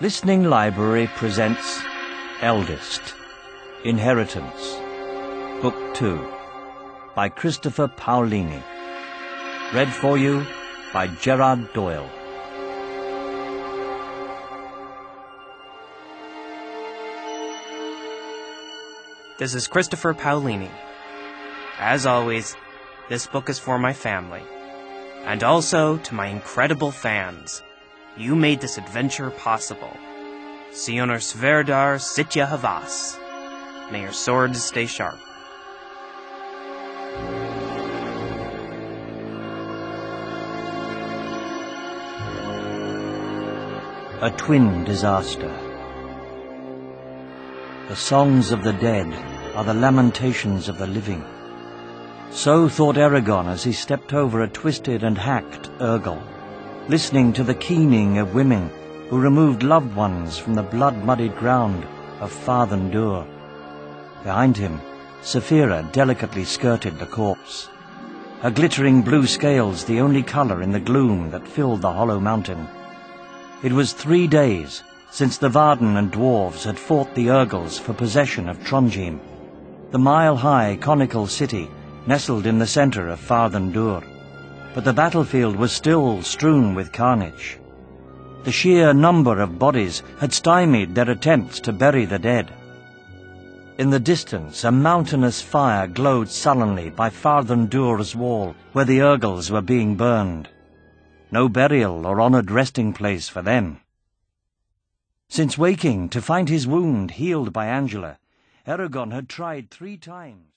Listening Library presents Eldest, Inheritance, Book 2, by Christopher Paolini. Read for you by Gerard Doyle. This is Christopher Paolini. As always, this book is for my family, and also to my incredible fans. You made this adventure possible. Sionor Sverdar Sitya Havas. May your swords stay sharp. A twin disaster. The songs of the dead are the lamentations of the living. So thought Eragon as he stepped over a twisted and hacked Urgal, listening to the keening of women who removed loved ones from the blood-muddied ground of Farthen-Dûr. Behind him, Saphira delicately skirted the corpse, her glittering blue scales the only color in the gloom that filled the hollow mountain. It was 3 days since the Varden and dwarves had fought the Urgals for possession of Tronjheim, the mile-high conical city nestled in the center of Farthen-Dûr. But the battlefield was still strewn with carnage. The sheer number of bodies had stymied their attempts to bury the dead. In the distance, a mountainous fire glowed sullenly by Farthen-Dûr's wall, where the Urgals were being burned. No burial or honored resting place for them. Since waking to find his wound healed by Angela, Eragon had tried 3 times.